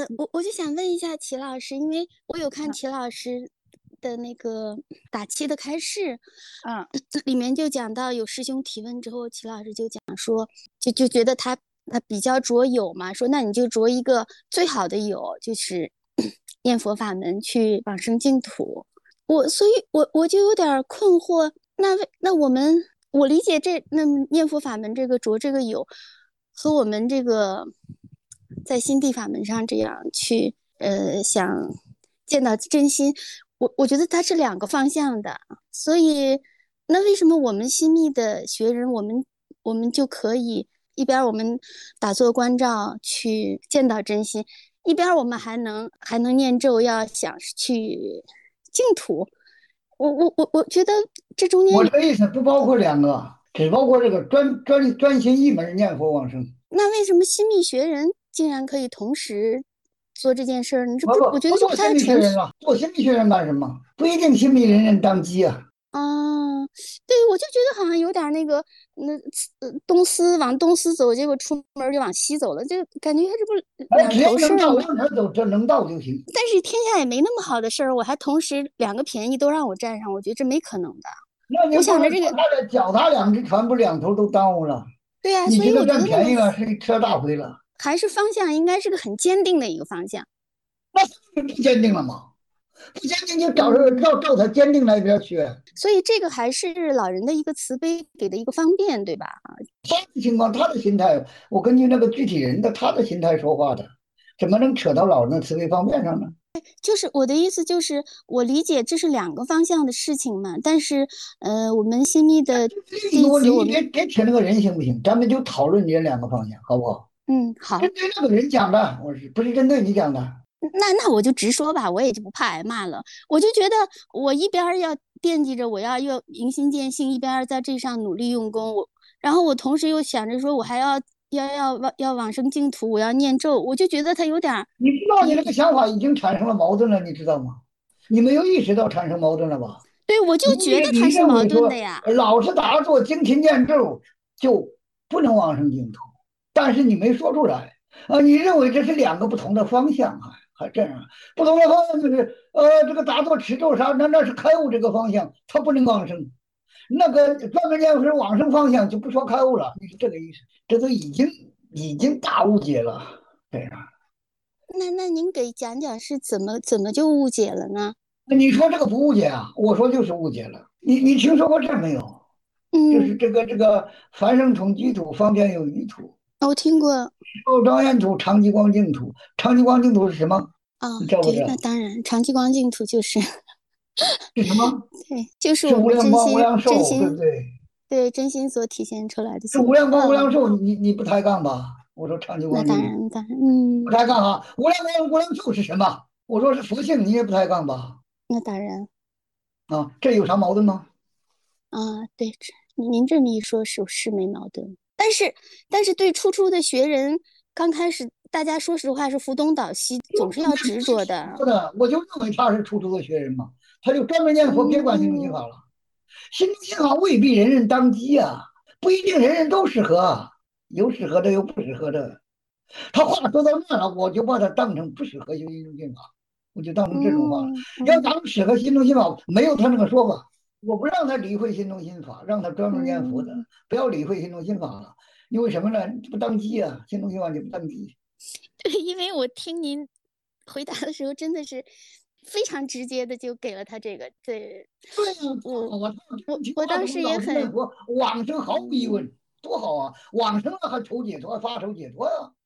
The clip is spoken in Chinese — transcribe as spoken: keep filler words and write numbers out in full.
我我就想问一下齐老师，因为我有看嗯齐老师的那个打气的开示， 嗯里面就讲到有师兄提问之后，齐老师就讲说，就就觉得他他比较着有嘛，说那你就着一个最好的有，就是念佛法门去往生净土。我所以我我就有点困惑，那为那我们我理解这那念佛法门这个着这个有，和我们这个在心地法门上这样去呃想见到真心，我我觉得它是两个方向的，所以那为什么我们心密的学人，我们我们就可以一边我们打坐关照去见到真心，一边我们还能还能念咒，要想去净土。我我我我觉得这中间， 我这个意思不包括两个，只包括这个专专专心一门念佛往生。 那为什么心密学人竟然可以同时做这件事儿呢？这不， 不不我觉得这不不做心理学太纯粹。 人了，做心理学人干什么？不一定心理人人当机啊。 啊，对，我就觉得好像有点那个，那呃东思往东思走，结果出门就往西走了，就感觉这不哎， 两只要能到头事儿吗？ 往哪儿走，这能到就行。 但是天下也没那么好的事儿，我还同时两个便宜都让我占上，我觉得这没可能的。我那你不想着这个， 能脚踏脚踏两只船，不两头都耽误了？ 对呀、所以你觉得我觉得那个占便宜了，是吃大亏了， 还是方向应该是个很坚定的一个方向。 那不坚定了吗？不坚定就找着嗯， 照照他坚定那边去。 所以这个还是老人的一个慈悲给的一个方便，对吧？ 他的情况，他的心态，我根据那个具体人的他的心态说话的，怎么能扯到老人的慈悲方面上呢？ 就是我的意思，就是我理解这是两个方向的事情嘛。但是，呃，我们新密的弟子， 另一个问题， 我们你别别扯那个人行不行？咱们就讨论这两个方向，好不好？ 嗯好， 针对那个人讲的，我是不是针对你讲的？ 那那我就直说吧，我也就不怕挨骂了。我就觉得我一边要惦记着我要要明心见性，一边在这上努力用功，我然后我同时又想着说我还要要要往要往生净土，我要念咒，我就觉得他有点你知道你那个比想法已经产生了矛盾了，你知道吗？你没有意识到产生矛盾了吧？ 对，我就你觉得你他是矛认为说盾的呀。 老实打坐、精勤念咒就不能往生净土，但是你没说出来啊！你认为这是两个不同的方向啊？还这样，不同的方向就是呃，这个打坐持咒啥，那那是开悟这个方向，它不能往生。那个专门念佛是往生方向，就不说开悟了，你是这个意思？这都已经已经大误解了，这样。 那那您给讲讲是怎么怎么就误解了呢？ 那你说这个不误解啊？我说就是误解了。你你听说过这没有？就是嗯， 这个这个凡圣同居土，方便有余土， 我听过。 寿庄严土，长吉光净土。长吉光净土是什么？ 啊， 你知不知对，那道？ 当然，长期光净土就是是什么？ 对，就是是我们无量光、无真心量寿，对不真心对？ 对真心所体现出来的是净土。 无量光、无量哦， 寿，你你不抬杠吧？我说长吉那光净土当然，当然，嗯， 不抬杠啊。无量光、无量寿是什么？我说是佛性，你也不抬杠吧？ 那当然啊，这有啥矛盾吗？ 啊，对，这您这么一说，是是没矛盾。但是，但是对初出的学人，刚开始大家说实话是扶东倒西，总是要执着的。 说的，我就认为他是出租的学人嘛，他就专门念佛，别管心中心嗯， 法了。心中心法未必人人当机啊，不一定人人都适合啊，有适合的，有不适合的。他话说到那了，我就把他当成不适合心中心法，我就当成这种话了。 嗯嗯， 要当适合心中心法，没有他那个说法。我不让他理会心中心法，让他专门念佛的， 嗯， 不要理会心中心法了。因为什么呢？不当机啊，心中心法就不当机。 对，因为我听您回答的时候，真的是非常直接的就给了他这个，对， 对呀、 我我我听我当时也话怎么老实念很， 佛，往生毫无疑嗯， 问，多好啊！往生了还求解脱，发愁解脱呀、